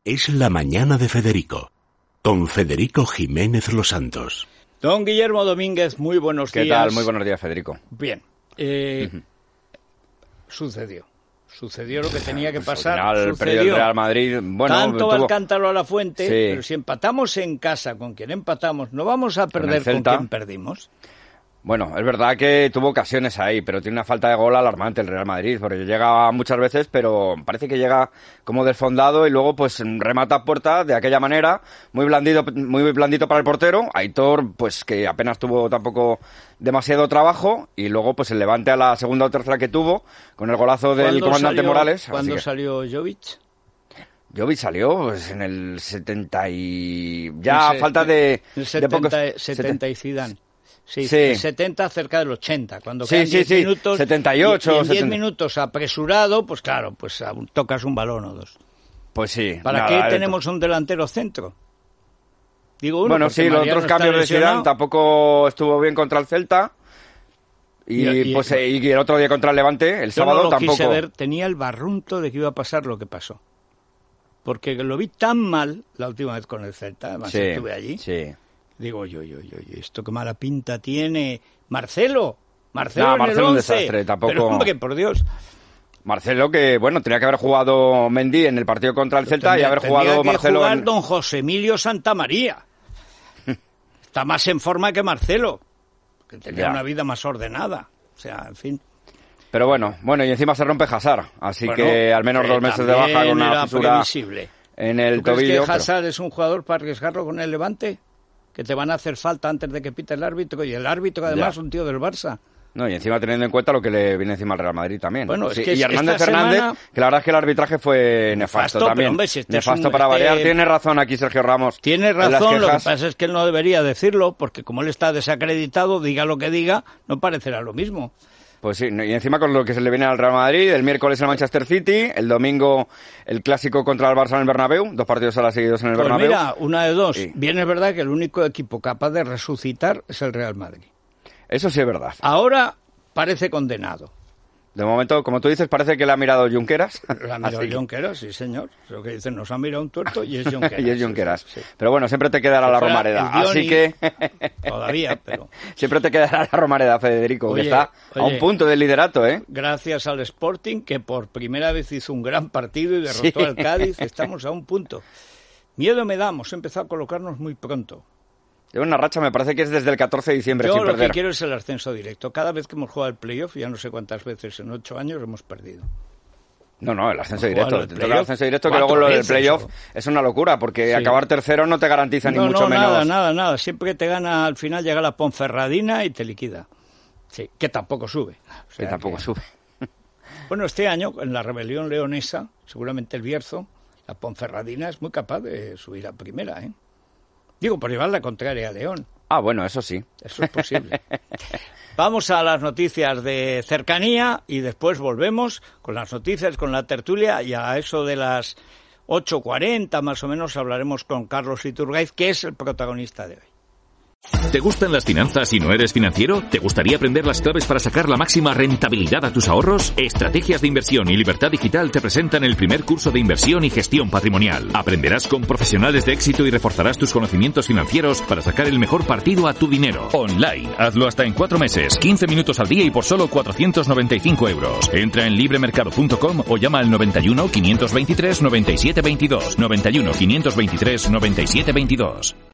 es La Mañana de Federico, con Federico Jiménez Los Santos. Don Guillermo Domínguez, muy buenos días. ¿Qué tal? Muy buenos días, Federico. Bien, Sucedió lo que tenía que pasar. Al final perdió el Real Madrid. Bueno, tanto va el cántaro a la fuente, sí. Pero si empatamos en casa con quien empatamos, no vamos a perder con quien perdimos. Bueno, es verdad que tuvo ocasiones ahí, pero tiene una falta de gol alarmante el Real Madrid, porque llega muchas veces, pero parece que llega como desfondado y luego pues remata a puerta de aquella manera, muy blandito para el portero. Aitor, pues que apenas tuvo tampoco demasiado trabajo, y luego pues el Levante a la segunda o tercera que tuvo, con el golazo del comandante Morales. ¿Cuándo salió Jovic? Jovic salió pues en el 70 y... ya falta de... El 70 y Zidane. Sí, 70 cerca del 80, cuando quedan 10 minutos, 78, y en 10 minutos apresurado, pues claro, pues tocas un balón o dos. Pues sí. ¿Para qué tenemos un delantero centro? Digo uno, bueno, sí, los otros cambios de Zidane tampoco estuvo bien contra el Celta, y el otro día contra el Levante, el sábado, no lo tampoco. Quise ver, tenía el barrunto de que iba a pasar lo que pasó. Porque lo vi tan mal la última vez con el Celta, además estuve allí. Sí. Digo, esto qué mala pinta tiene. Marcelo no, en Marcelo el 11. Un desastre, tampoco. Pero hombre, por Dios. Marcelo, que bueno, tenía que haber jugado Mendy en el partido contra el Celta y haber jugado Marcelo jugar don José Emilio Santamaría. Está más en forma que Marcelo, que tenía una vida más ordenada. O sea, en fin. Pero bueno, y encima se rompe Hazard, así que al menos 2 meses de baja con una fisura previsible. En el ¿Tú tobillo. ¿Crees que Hazard es un jugador para arriesgarlo con el Levante? Que te van a hacer falta antes de que pite el árbitro, y el árbitro además un tío del Barça. No, y encima teniendo en cuenta lo que le viene encima al Real Madrid también. Bueno, sí, es que y Hernández que la verdad es que el arbitraje fue nefasto también. Hombre, nefasto para variar. Tiene razón aquí Sergio Ramos. Tiene razón, lo que pasa es que él no debería decirlo, porque como él está desacreditado, diga lo que diga, no parecerá lo mismo. Pues sí, y encima con lo que se le viene al Real Madrid, el miércoles el Manchester City, el domingo el clásico contra el Barça en el Bernabéu, 2 partidos a la seguidos en el Bernabéu. Mira, una de dos. Sí. Bien es verdad que el único equipo capaz de resucitar es el Real Madrid. Eso sí es verdad. Ahora parece condenado. De momento, como tú dices, parece que le ha mirado Junqueras. La ha mirado Junqueras, sí señor. Lo que dicen, nos ha mirado un tuerto y es Junqueras. Y es Junqueras. Sí. Pero bueno, siempre te quedará la Romareda. Así que... Todavía, pero... Siempre te quedará la Romareda, Federico, que está a un punto del liderato, ¿eh? Gracias al Sporting, que por primera vez hizo un gran partido y derrotó al Cádiz, estamos a un punto. Miedo me da, hemos empezado a colocarnos muy pronto. Lleva una racha, me parece que es desde el 14 de diciembre sin perder. Yo lo que quiero es el ascenso directo. Cada vez que hemos jugado el playoff, ya no sé cuántas veces en 8 años hemos perdido. No, el ascenso directo. El ascenso directo, que luego lo del playoff es una locura, porque acabar tercero no te garantiza ni mucho menos. Nada. Siempre que te gana, al final llega la Ponferradina y te liquida. Sí, que tampoco sube. O sea, que tampoco sube. Bueno, este año, en la rebelión leonesa, seguramente el Bierzo, la Ponferradina es muy capaz de subir a primera, ¿eh? Digo, por llevar la contraria a León. Ah, bueno, eso sí. Eso es posible. Vamos a las noticias de cercanía y después volvemos con las noticias, con la tertulia, y a eso de las 8:40 más o menos hablaremos con Carlos Iturgaiz, que es el protagonista de hoy. ¿Te gustan las finanzas y no eres financiero? ¿Te gustaría aprender las claves para sacar la máxima rentabilidad a tus ahorros? Estrategias de Inversión y Libertad Digital te presentan el primer curso de inversión y gestión patrimonial. Aprenderás con profesionales de éxito y reforzarás tus conocimientos financieros para sacar el mejor partido a tu dinero. Online. Hazlo hasta en 4 meses, 15 minutos al día y por solo 495 euros. Entra en libremercado.com o llama al 91 523 97 22. 91 523 97 22.